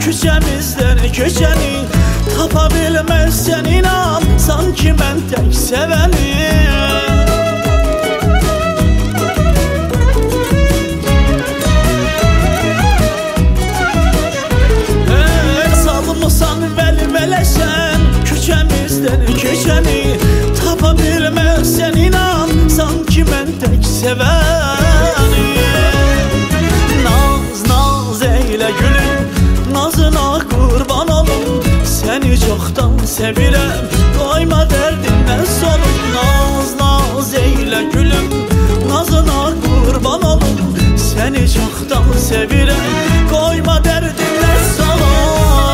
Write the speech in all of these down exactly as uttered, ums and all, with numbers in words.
küçəmizdən keçəni tapa bilməzsən inan, sanki mən tək sevənim. Salmısan vəl-vələsən, küçəmizdən keçəni tapa bilməzsən inan, sanki mən tək sevənim. Naz, naz eylə gülüm, nazına qurban olum, səni çoxdan sevirəm, qoyma dərdimdən solum. Naz, naz eylə gülüm, nazına qurban olum, səni çoxdan sevirəm, qoyma dərdimdən solum.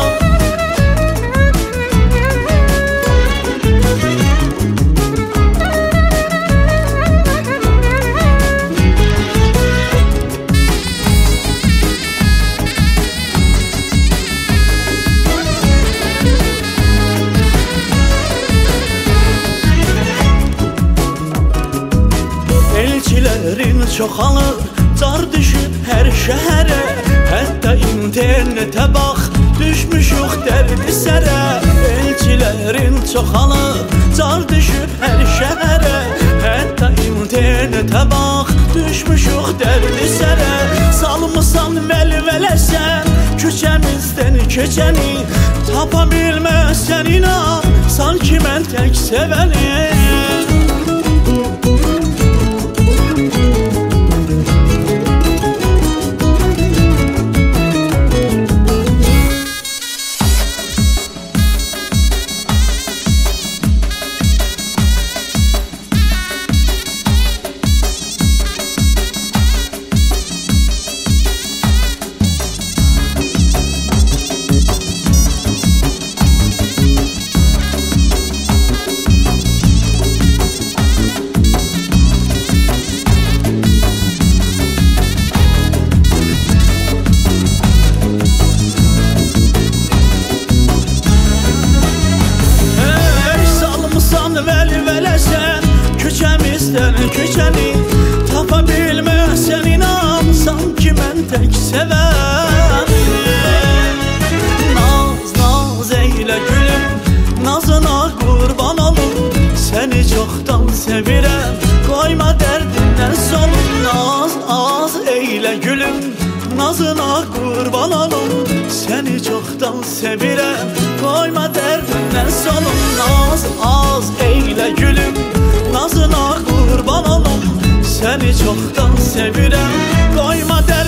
Elçilərin çoxalır, car düşüb hər şəhərə, hətta internetə bax, düşmüşük dərdi sərə. Elçilərin çoxalır, car düşüb hər şəhərə, hətta internetə bax, düşmüşük dərdi sərə. Salmısan vəl-vələsən, küçəmizdən keçəni tapa bilməzsən inan, sanki mən tək sevənim. Vəl-vələsən, küçəmizdən keçəni tapa bilməzsən inan, sanki mən tək sevənim. Naz, naz eylə gülüm, nazına qurban olum, səni çoxdan sevirəm, qoyma dərdimdən solum. Naz, az eylə gülüm, nazına qurban olum, səni çoxdan sevirəm, qoyma dərdimdən solum. Naz, az eylə gülüm, nazına qurban olum, səni çoxdan sevirəm, qoyma dərdimdən solum.